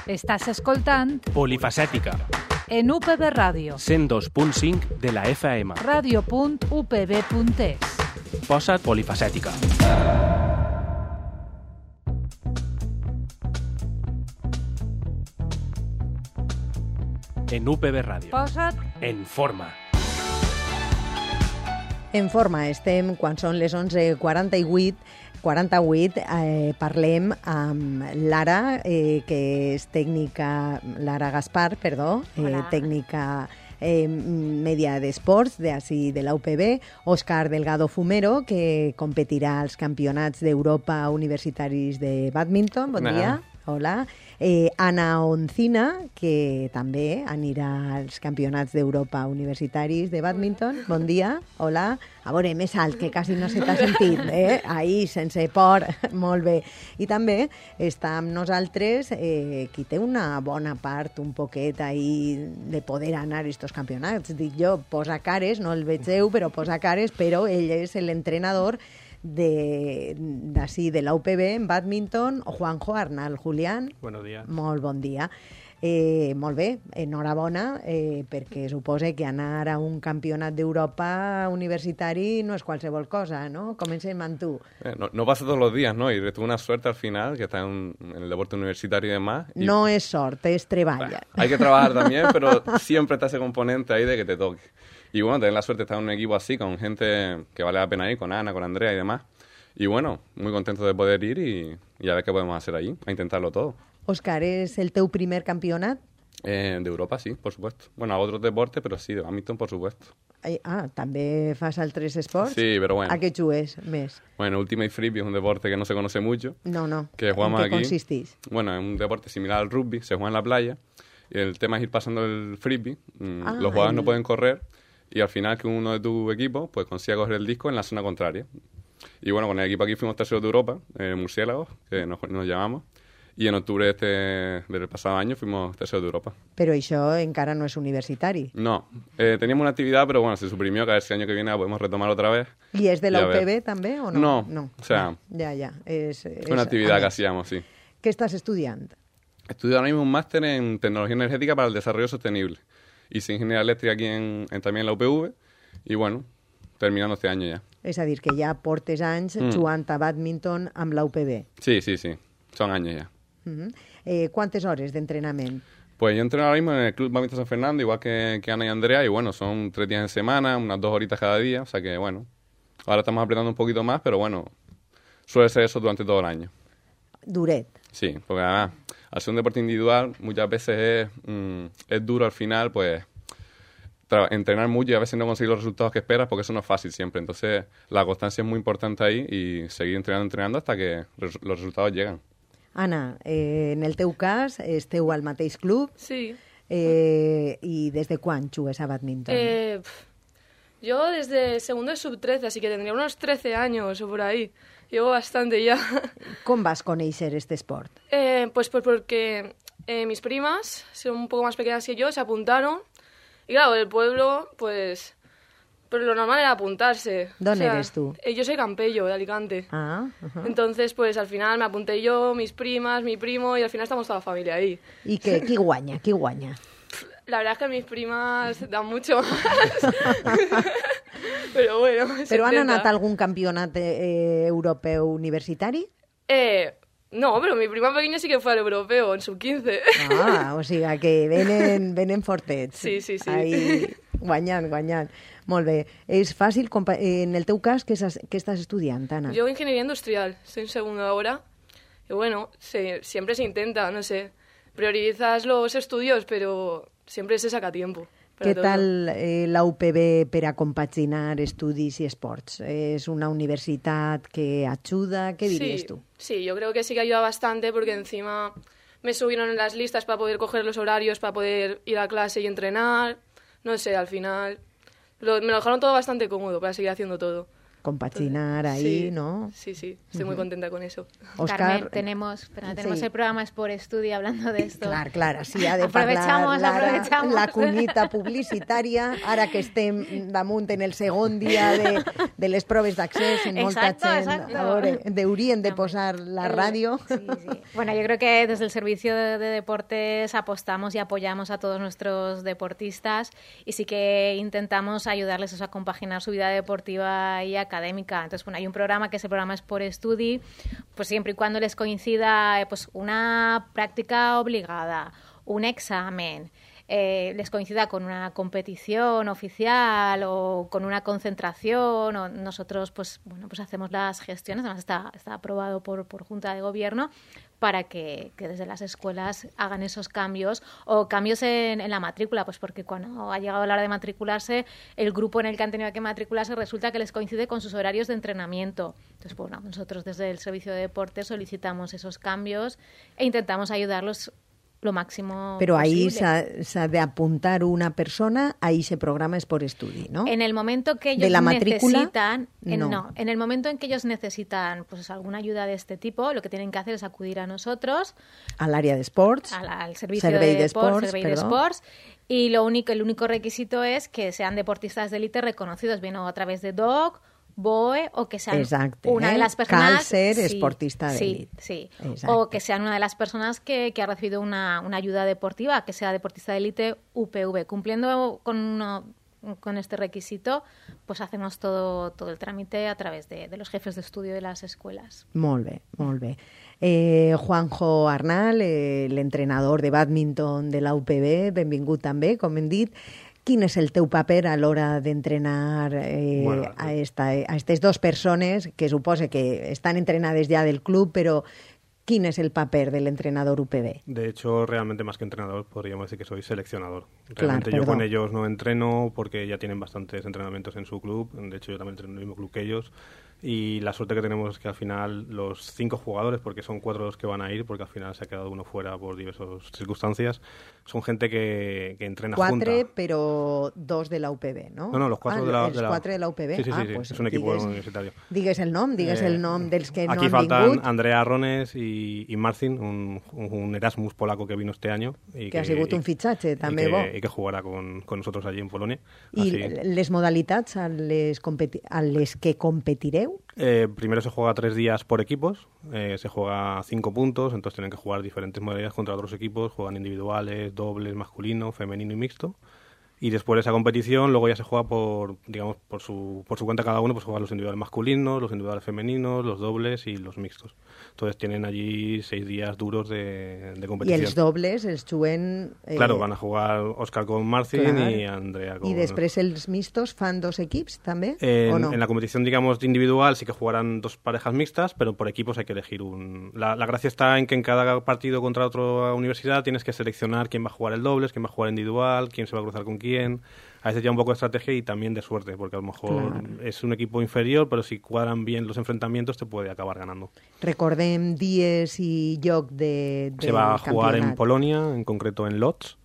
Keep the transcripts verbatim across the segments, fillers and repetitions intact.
Estàs escoltant Polifacètica, en U P B Ràdio, cent dos punt cinc de la F M. ràdio punt u p b punt es. Posa't polifacètica. En U P B Ràdio. Posa't En forma. En forma estem quan són les onze quaranta-vuit, quaranta-vuit eh, parlem amb Lara, eh, que és tècnica, Lara Gaspar, perdó, eh, Hola. tècnica eh, media d'esports d'ací de la U P B, Òscar Delgado Fumero, que competirà als campionats d'Europa universitaris de bàdminton. Bon Hola. dia. Hola. Eh, Anna Oncina, que també anirà als campionats d'Europa universitaris de bàdminton. Bon dia. Hola. A veure, més alt, que quasi no se t'ha sentit. Eh? Ahí, sense por. Molt bé. I també està amb nosaltres eh, qui té una bona part, un poquet ahí de poder anar a estos campionats. Dic jo, posa cares, no el vegeu, però posa cares, però ell és l'entrenador de d'ací de la U P B en bàdminton, Juanjo Arnal. Julián, Buenos días. molt bon dia. Eh, molt bé, enhorabona, eh, perquè supose que anar a un campionat d'Europa universitari no és qualsevol cosa, ¿no? Comencem amb tu. Eh, No, no pasa todos los días, ¿no? Y tuve una suerte al final, que está en, en el deporte universitario y demás. Y, No és sort, és treball. bueno, hay que trabajar también, pero siempre está ese componente ahí de que te toque. Y bueno, tener la suerte de estar en un equipo así, con gente que vale la pena ir, con Ana, con Andrea y demás. Y bueno, muy contento de poder ir y, y a ver qué podemos hacer allí, a intentarlo todo. Òscar, és el teu primer campionat? Eh, de Europa, sí, por supuesto. Bueno, hago otros deportes, pero sí, de bádminton, por supuesto. Eh, Ah, també fas altres esports? Sí, pero bueno. A què jugues més? Bueno, Ultimate Frisbee es un deporte que no se conoce mucho. No, no. Que jugamos en què aquí. consistís? Bueno, es un deporte similar al rugby, se juega en la playa. Y el tema es ir pasando el frisbee. Mm, Ah, los jugadores el- no pueden correr. Y al final que uno de tu equipo pues consiga coger el disco en la zona contraria. Y bueno, con el equipo aquí fuimos terceros de Europa, eh, murciélagos, que nos, nos llamamos. Y en octubre de este, del pasado año fuimos terceros de Europa. Però això encara no és universitari. No, eh, teníamos una actividad, pero bueno, se suprimió, que a ver si el año que viene la podemos retomar otra vez. I és de Y la a U ver. P B també o no? No, o sea, Ja, ja. És, és Es una actividad que annex. hacíamos, sí. Què estàs estudiant? Estudio ahora mismo un máster en tecnología energética para el desarrollo sostenible. Hice ingeniería eléctrica aquí en, en- también en la U P V. Y bueno, terminando este año ya. És a dir, que ja portes anys Mm. jugant a bàdminton amb la U P B. Sí, sí, sí. Son años ya. Mhm. Eh, quantes hores d'entrenament? Pues yo entreno ahora mismo en el Club Bádminton San Fernando, igual que, que Ana y Andrea, y bueno, son tres días en semana, unas dos horitas cada día, o sea que bueno, ahora estamos apretando un poquito más, pero bueno, suele ser eso durante todo el año. Duret. Sí, porque además, al ser un deporte individual, muchas veces es, mm, es duro al final, pues, tra- entrenar mucho y a veces no conseguir los resultados que esperas, porque eso no es fácil siempre. Entonces, la constancia es muy importante ahí y seguir entrenando, entrenando hasta que res- los resultados llegan. Anna, eh, en el teu cas, esteu al mateix club Sí. eh, i des de quan jugues a bàdminton? Eh, pf, yo desde segundo de sub trece, así que tendría unos trece años o por ahí. Llevo bastante ya. Com vas conèixer este esport? Eh, pues, pues porque eh, mis primas, son un poco más pequeñas que yo, se apuntaron. Y claro, el pueblo, pues... Pero lo normal era apuntarse. ¿Dónde eres tú? eh, yo soy Campello, de Alicante. Ah, ajá. Entonces, pues al final me apunté yo, mis primas, mi primo, y al final estamos toda la familia ahí. I què? Qui guanya? Qui guanya? La verdad es que mis primas dan mucho más. Pero bueno, se Però han intenta. anat a algun campionat eh, europeu universitari? Eh, no, pero mi prima pequeña sí que fue al europeo, en sub quince. Ah, o sigui que venen, venen fortets. Sí, sí, sí. Ahí, guanyant, guanyant. Molt bé. És fàcil, compa- eh, en el teu cas, què, estàs, què estàs estudiant, Anna? Yo ingeniería industrial, estoy en segundo ahora. Y bueno, se- siempre se intenta, no sé. Priorizas los estudios, pero siempre se saca tiempo. para Què todo. tal eh, la U P B per a compaginar estudis i esports? És una universitat que ajuda? Què diries sí, tu? Sí, yo creo que sí que ayuda bastante porque encima me subieron en las listas para poder coger los horarios, para poder ir a clase y entrenar. No sé, al final lo- me lo dejaron todo bastante cómodo para seguir haciendo todo. compaginar ahí, sí, ¿no? Sí, sí, estoy muy contenta con eso. Óscar, Carmen, tenemos, perdona, tenemos sí. el programa Esport Estudi hablando de esto. Clar, clar, així ha de Aprovechamos, parlar Lara, aprovechamos. la cunyita publicitària, ara que estem damunt en el segon dia de, de les proves d'accés, en molta Exacto, gent, exacto. a veure, deurien de posar la ràdio. Sí, sí. Bueno, yo creo que desde el Servicio de, de Deportes apostamos y apoyamos a todos nuestros deportistas y sí que intentamos ayudarles eso, a compaginar su vida deportiva y académica. Entonces, bueno, hay un programa que es el programa Sport Study, pues siempre y cuando les coincida eh, pues una práctica obligada, un examen, eh, les coincida con una competición oficial o con una concentración, o nosotros pues bueno pues hacemos las gestiones, además está, está aprobado por, por Junta de Gobierno, para que, que desde las escuelas hagan esos cambios o cambios en, en la matrícula, pues porque cuando ha llegado la hora de matricularse, el grupo en el que han tenido que matricularse resulta que les coincide con sus horarios de entrenamiento. Entonces, bueno, nosotros desde el Servicio de Deportes solicitamos esos cambios e intentamos ayudarlos lo máximo Però ahí posible. s'ha d'apuntar una persona a ese programa Sport Study, ¿no? En el momento que ellos ¿De la matrícula? necesitan, en, No. no, en el momento en que ellos necesitan pues alguna ayuda de este tipo, lo que tienen que hacer es acudir a nosotros, A l'àrea d'esports. al, al servicio Servei de d'Esports, deportes, Servei perdó. d'Esports, y lo único, el único requisito es que sean deportistas de élite reconocidos, bien o a través de D O C, B O E, o que sean Exacte, una eh? de las personas... Cal ser sí, esportista de sí, élite. sí. Exacte. O que sean una de las personas que, que ha recibido una, una ayuda deportiva, que sea deportista de élite U P V. Cumpliendo con uno, con este requisito, pues hacemos todo, todo el trámite a través de, de los jefes de estudio de las escuelas. Molt bé, molt bé. Eh, Juanjo Arnal, eh, l'entrenador de bàdminton de la U P B, benvingut també, com hem dit. Quin és el teu paper a l'hora d'entrenar eh, Bueno, a, esta, a aquestes dues persones que supose que estan entrenades ja del club, però quin és el paper del entrenador U P B? De hecho, realmente más que entrenador, podríamos decir que soy seleccionador. Claro, Realmente yo perdón. con ellos no entreno porque ya tienen bastantes entrenamientos en su club. De hecho, yo también entreno en el mismo club que ellos. Y la suerte que tenemos es que al final los cinco jugadores, porque son cuatro los que van a ir, porque al final se ha quedado uno fuera por diversas circunstancias, son gente que, que entrena Quatre, junta. però dos de la U P B, no? No, no, los cuatro ah, de la- Els de la- quatre de la U P B? Sí, sí, sí, ah, sí, pues es un equipo digues, universitario. Digues el nom, digues Eh, el nom dels que Aquí no han faltan vingut, Andrea Rones y, y Marcin, un, un Erasmus polaco que vino este año. Y que ha sigut un fitxatge y també que, bo. y que jugará con, con nosotros allí en Polonia. I Así- les modalitats a les, competi a les que competireu? Eh, primero se juega tres días por equipos, eh, se juega cinco puntos, entonces tienen que jugar diferentes modalidades contra otros equipos, juegan individuales, dobles, masculino, femenino y mixto. Y después de esa competición, luego ya se juega por, digamos, por su, por su cuenta cada uno, pues juegan los individuales masculinos, los individuales femeninos, los dobles y los mixtos. Entonces tienen allí seis días duros de, de I competición. els dobles els juguen... Eh, Claro, van a jugar Óscar con Marcin clar. y Andrea con... I després els mixtos fan dos equips, també? En, o no? en la competición, digamos, individual sí que jugarán dos parejas mixtas, pero por equipos hay que elegir un... La, la gracia está en que en cada partido contra otra universidad tienes que seleccionar quién va a jugar el dobles, quién va a jugar individual, quién se va a cruzar con quién. A veces ya un poco de estrategia y también de suerte, porque a lo mejor Claro. es un equipo inferior, pero si cuadran bien los enfrentamientos te puede acabar ganando. Recordem dies i lloc de, del Se va a jugar en campionat. Polonia, en concreto en Lodz,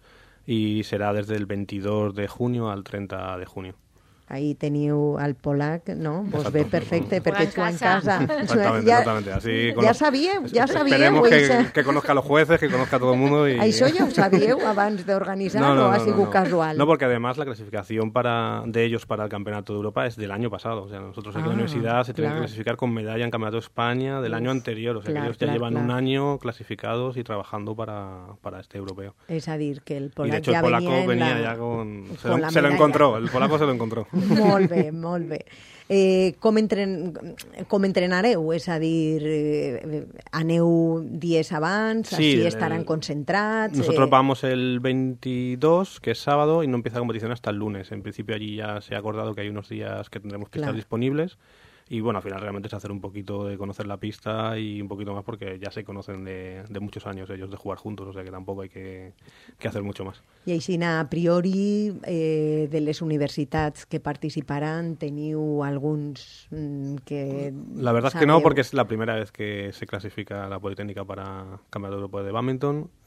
y será desde el veintidós de junio al treinta de junio. Ahí teniu al polac, no? Vos Exacto. ve perfecte, perquè Juega en juga en casa. casa. Exactamente, Ja- exactamente. Así Ja cono- sabíeu, ja sabíeu. Esperemos que, Això, que conozca a los jueces, que conozca a todo el mundo. Y... això ja ho sabíeu abans d'organitzar o ha sigut no. casual? No, porque además la clasificación para de ellos para el Campeonato de Europa es del año pasado. O sea, nosotros aquí en Ah, la universidad se tienen claro. que clasificar con medalla en Campeonato de España del Uf, año anterior. O sea, clar, que ellos ya clar, llevan clar. un año clasificados y trabajando para, para este europeo. És a dir, que el Y de polac hecho ja el polaco venia en venía la... ya con... Se, con lo, la se lo medalla. encontró, el polaco se lo encontró. Molt bé, molt bé. Eh, com, entren, com entrenareu? És a dir, eh, aneu dies abans, Sí, així el- estaran concentrats... Nosotros eh, vamos el veintidós, que es sábado, y no empieza la competición hasta el lunes. En principio allí ya se ha acordado que hay unos días que tendremos que Claro. estar disponibles. Y bueno, al final realmente es hacer un poquito de conocer la pista y un poquito más porque ya se conocen de, de muchos años ellos de jugar juntos, o sea que tampoco hay que, que hacer mucho más. I així, a priori, eh, de les universitats que participaran, teniu alguns mm, que... La verdad es que no, sabeu? porque es la primera vez que se clasifica la Politécnica para Campeonato Europeo de Bádminton.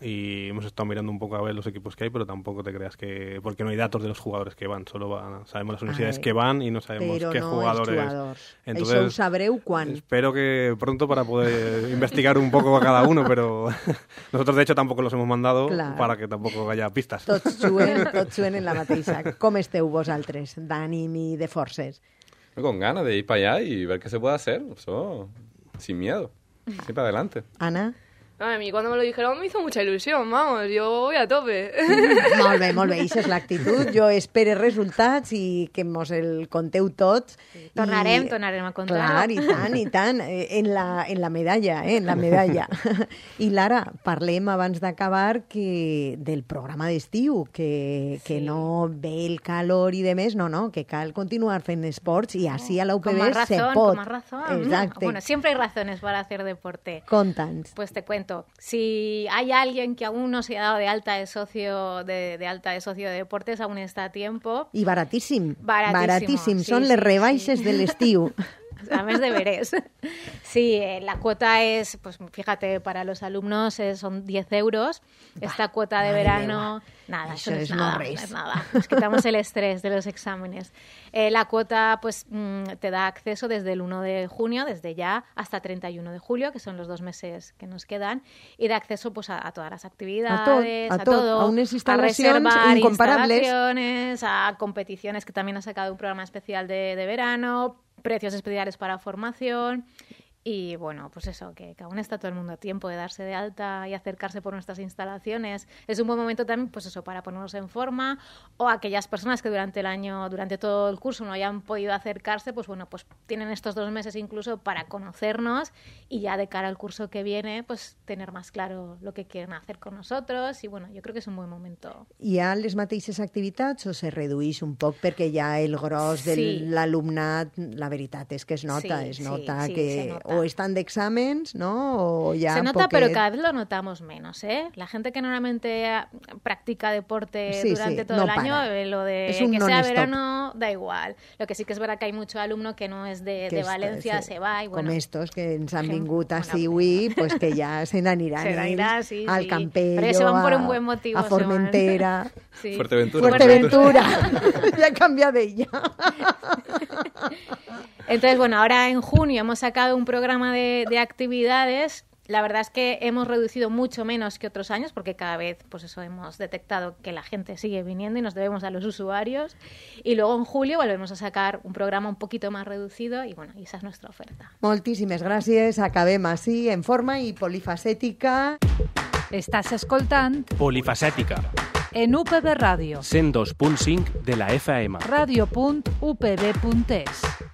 y hemos estado mirando un poco a ver los equipos que hay, pero tampoco te creas que... Porque no hay datos de los jugadores que van, solo van, sabemos las universidades Ai, que van y no sabemos però qué no jugadores... els jugadors. Entonces, Això ho sabreu quan? espero que pronto para poder investigar un poco a cada uno, pero nosotros de hecho tampoco los hemos mandado Claro. para que tampoco haya pistas. Tots juguen, tots juguen en la mateixa. Com esteu vosaltres, d'ànim i de forces? Con ganas de ir para allá y ver qué se puede hacer. Eso, sin miedo. Siempre adelante. Anna? A mí cuando me lo dijeron me hizo mucha ilusión, vamos, yo voy a tope. Molt bé, molt bé, això és l'actitud. Jo espero resultats i que mos el conteu tots. Tornarem, I, tornarem a contar. Clar, i tant, i tant, eh, en la, en la medalla, eh, en la medalla. I Lara, parlem abans d'acabar que del programa d'estiu, que, que Sí. no ve el calor i de més, no, no, que cal continuar fent esports i així a la U P Con B más se razón, pot. con más razón. Exacte. Bueno, siempre hay razones para hacer deporte. Conta'ns. Pues te cuento, si hay alguien que aún no se ha dado de alta de socio de, de alta de socio de deportes, aún está a tiempo. I baratíssim. Baratísimo, Baratíssim. sí, Són sí, les rebaixes sí. de l'estiu. A mes deberes. Sí, eh, la cuota es, pues fíjate, para los alumnos eh, son diez euros. Esta cuota de madre verano, meva. nada, Això eso no es és no nada, res. no es nada. Nos quitamos el estrés de los exámenes. Eh, la cuota, pues, mm, te da acceso desde el uno de junio, desde ya, hasta treinta y uno de julio, que son los dos meses que nos quedan, y da acceso, pues, a, a todas las actividades, a a, tot, todo, a unes a instal·lacions reservar incomparables. instalaciones, a competiciones, que también ha sacado un programa especial de, de verano, precios especiales para formación. Y bueno, pues eso, que, que aún está todo el mundo a tiempo de darse de alta y acercarse por nuestras instalaciones. Es un buen momento también, pues eso, para ponernos en forma, o aquellas personas que durante el año, durante todo el curso no hayan podido acercarse, pues bueno, pues tienen estos dos meses incluso para conocernos y ya de cara al curso que viene, pues tener más claro lo que quieren hacer con nosotros. Y bueno, yo creo que es un buen momento. Hi ha les mateixes activitats o se redueix un poc perquè ja el gros de Sí. l'alumnat, la veritat és que es nota, Sí, es sí, nota sí, que se nota. o están de exàmens, no? O ya Se nota, poquet... pero cada vez lo notamos menos, ¿eh? La gente que normalmente ah, practica deporte Sí, durante sí, todo no el año, para. eh, lo de Es un que sea non-stop. verano, da igual. Lo que sí que es verdad que hay mucho alumno que no es de, que de esto, Valencia, sí, se va y bueno. com estos que ens han Ejemplo, vingut bueno, així avui, pues que ja se n'aniran Se n'anirà, ells sí, al sí. Campello, Però se van por a, un buen motivo, a se van. Formentera. Sí. Fuerteventura. Fuerteventura. Ya cambia de ella. Entonces, bueno, ahora en junio hemos sacado un programa de, de actividades. La verdad es que hemos reducido mucho menos que otros años porque cada vez, pues eso, hemos detectado que la gente sigue viniendo y nos debemos a los usuarios. Y luego en julio volvemos a sacar un programa un poquito más reducido y bueno, y esa es nuestra oferta. Moltíssimes gràcies. Acabem així, en forma i polifacètica. Estàs escoltant Polifacètica, en U P B Ràdio, cent dos punt cinc de la F M. ràdio punt u p b punt es.